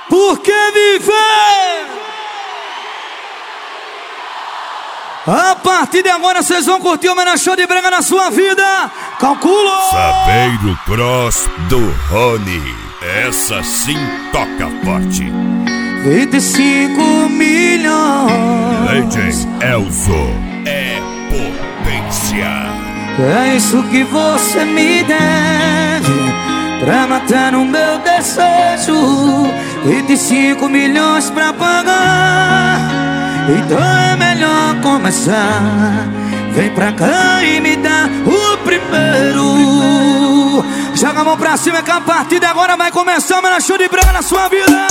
Porque viver. A partir de agora vocês vão curtir o menor show de brega na sua vida. Calcula! Sapeiro Cross do Rony. Essa sim toca forte. 25 milhões. Legend Elzo é potência. É isso que você me deve pra matar o meu desejo. 25 milhões pra pagar. Então é melhor começar. Vem pra cá e me dá o primeiro. Joga a mão pra cima que a partir de agora vai começar o melhor show de brega na sua vida.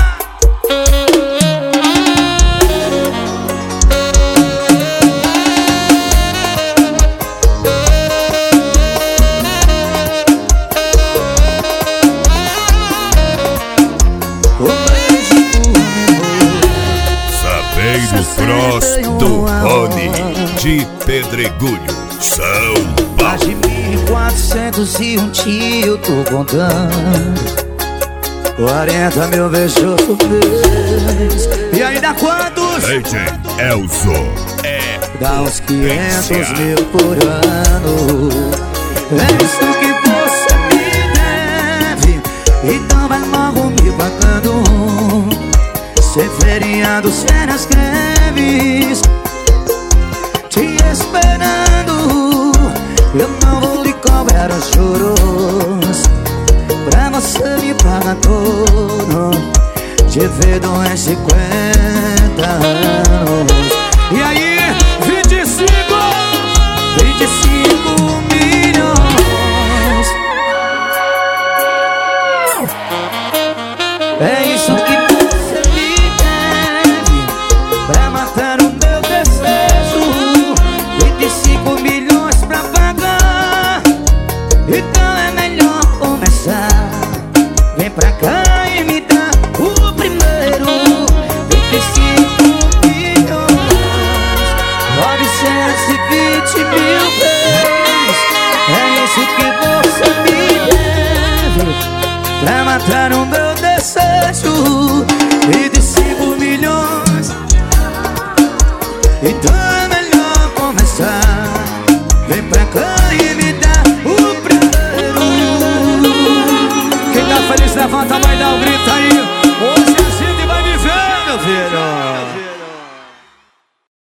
Sapeiro Cross do Rony de Pedregulho, São Mais de Paulo. 1401 tio, eu tô contando. 40 mil beijos por mês. E aí dá quantos? Legend Elzo é Dá uns 500 potência. mil por ano. É isso que você me deve. Então vai logo me pagando. Sem feriados, férias, greves, te esperando. Eu não vou lhe cobrar os juros pra você me pagar tudo. Divido em 50 anos. E aí, 25 milhões. É isso que você me deve pra matar o meu desejo. 25 milhões pra pagar. Então é melhor começar. Vem pra cá e me dá o primeiro. 25 milhões 920 mil vezes. É isso que você me deve pra matar o meu desejo. 25 milhões. Então é melhor começar. Vem pra cá e me dá o primeiro. Quem tá feliz levanta, vai dar o grito.